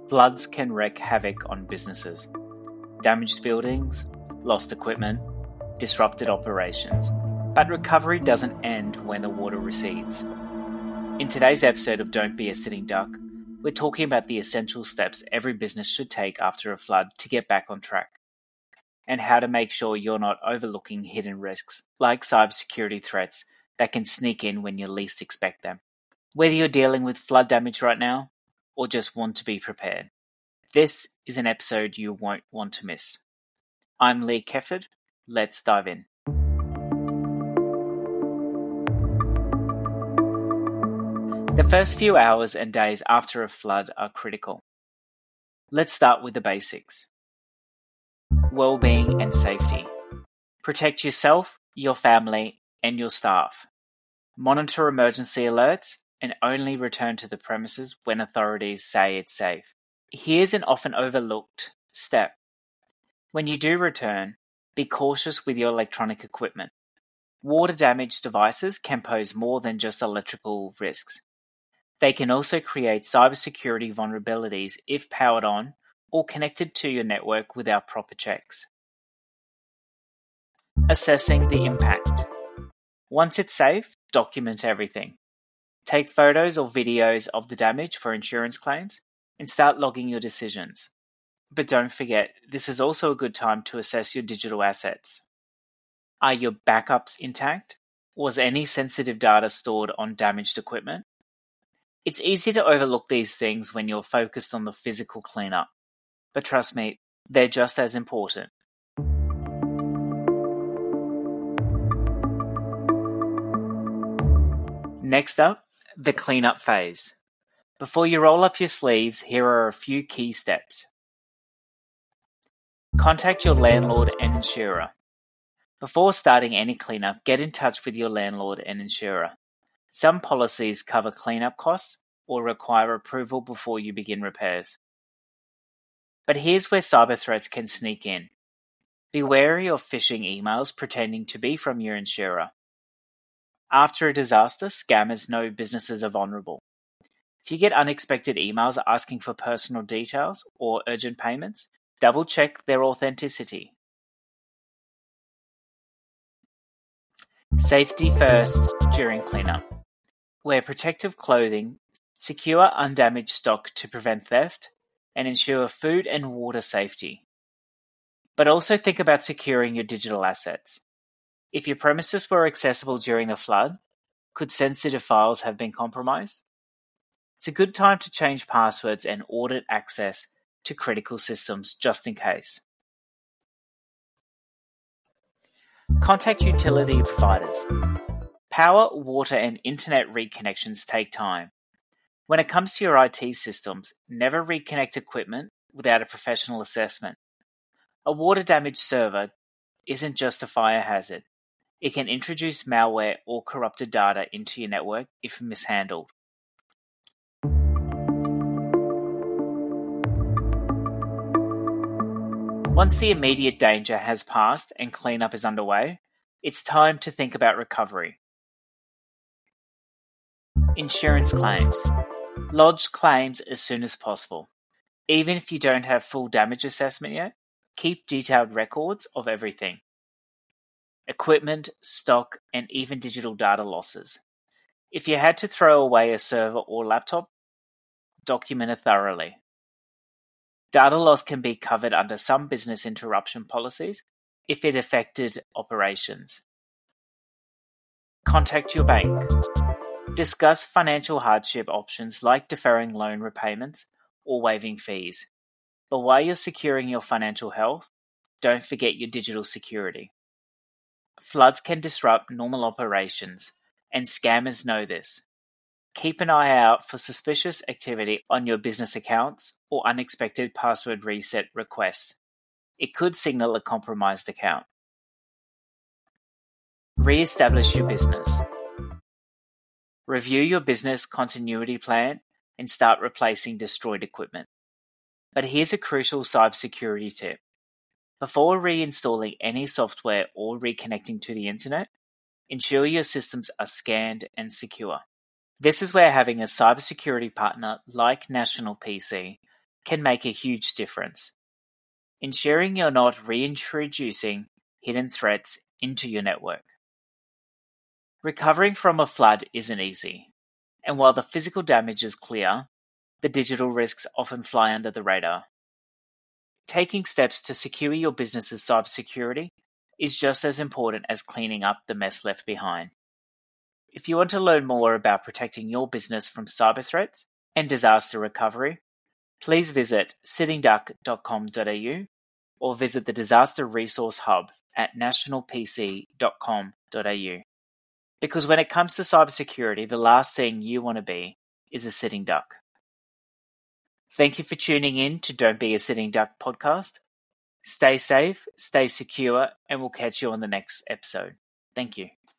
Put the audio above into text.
Floods can wreak havoc on businesses. Damaged buildings, lost equipment, disrupted operations. But recovery doesn't end when the water recedes. In today's episode of Don't Be a Sitting Duck, we're talking about the essential steps every business should take after a flood to get back on track, and how to make sure you're not overlooking hidden risks like cybersecurity threats that can sneak in when you least expect them. Whether you're dealing with flood damage right now or just want to be prepared, this is an episode you won't want to miss. I'm Lee Kefford. Let's dive in. The first few hours and days after a flood are critical. Let's start with the basics. Well-being and safety. Protect yourself, your family, and your staff. Monitor emergency alerts and only return to the premises when authorities say it's safe. Here's an often overlooked step. When you do return, be cautious with your electronic equipment. Water-damaged devices can pose more than just electrical risks. They can also create cybersecurity vulnerabilities if powered on or connected to your network without proper checks. Assessing the impact. Once it's safe, document everything. Take photos or videos of the damage for insurance claims and start logging your decisions. But don't forget, this is also a good time to assess your digital assets. Are your backups intact? Was any sensitive data stored on damaged equipment? It's easy to overlook these things when you're focused on the physical cleanup, but trust me, they're just as important. Next up, the cleanup phase. Before you roll up your sleeves, here are a few key steps. Contact your landlord and insurer. Before starting any cleanup, get in touch with your landlord and insurer. Some policies cover cleanup costs or require approval before you begin repairs. But here's where cyber threats can sneak in. Be wary of phishing emails pretending to be from your insurer. After a disaster, scammers know businesses are vulnerable. If you get unexpected emails asking for personal details or urgent payments, double-check their authenticity. Safety first during cleanup. Wear protective clothing, secure undamaged stock to prevent theft, and ensure food and water safety. But also think about securing your digital assets. If your premises were accessible during the flood, could sensitive files have been compromised? It's a good time to change passwords and audit access to critical systems just in case. Contact utility providers. Power, water, and internet reconnections take time. When it comes to your IT systems, never reconnect equipment without a professional assessment. A water-damaged server isn't just a fire hazard. It can introduce malware or corrupted data into your network if mishandled. Once the immediate danger has passed and cleanup is underway, it's time to think about recovery. Insurance claims. Lodge claims as soon as possible. Even if you don't have full damage assessment yet, keep detailed records of everything. Equipment, stock, and even digital data losses. If you had to throw away a server or laptop, document it thoroughly. Data loss can be covered under some business interruption policies if it affected operations. Contact your bank. Discuss financial hardship options like deferring loan repayments or waiving fees. But while you're securing your financial health, don't forget your digital security. Floods can disrupt normal operations, and scammers know this. Keep an eye out for suspicious activity on your business accounts or unexpected password reset requests. It could signal a compromised account. Re-establish your business. Review your business continuity plan and start replacing destroyed equipment. But here's a crucial cybersecurity tip. Before reinstalling any software or reconnecting to the internet, ensure your systems are scanned and secure. This is where having a cybersecurity partner like National PC can make a huge difference. Ensuring you're not reintroducing hidden threats into your network. Recovering from a flood isn't easy, and while the physical damage is clear, the digital risks often fly under the radar. Taking steps to secure your business's cybersecurity is just as important as cleaning up the mess left behind. If you want to learn more about protecting your business from cyber threats and disaster recovery, please visit sittingduck.com.au or visit the Disaster Resource Hub at nationalpc.com.au. Because when it comes to cybersecurity, the last thing you want to be is a sitting duck. Thank you for tuning in to Don't Be a Sitting Duck podcast. Stay safe, stay secure, and we'll catch you on the next episode. Thank you.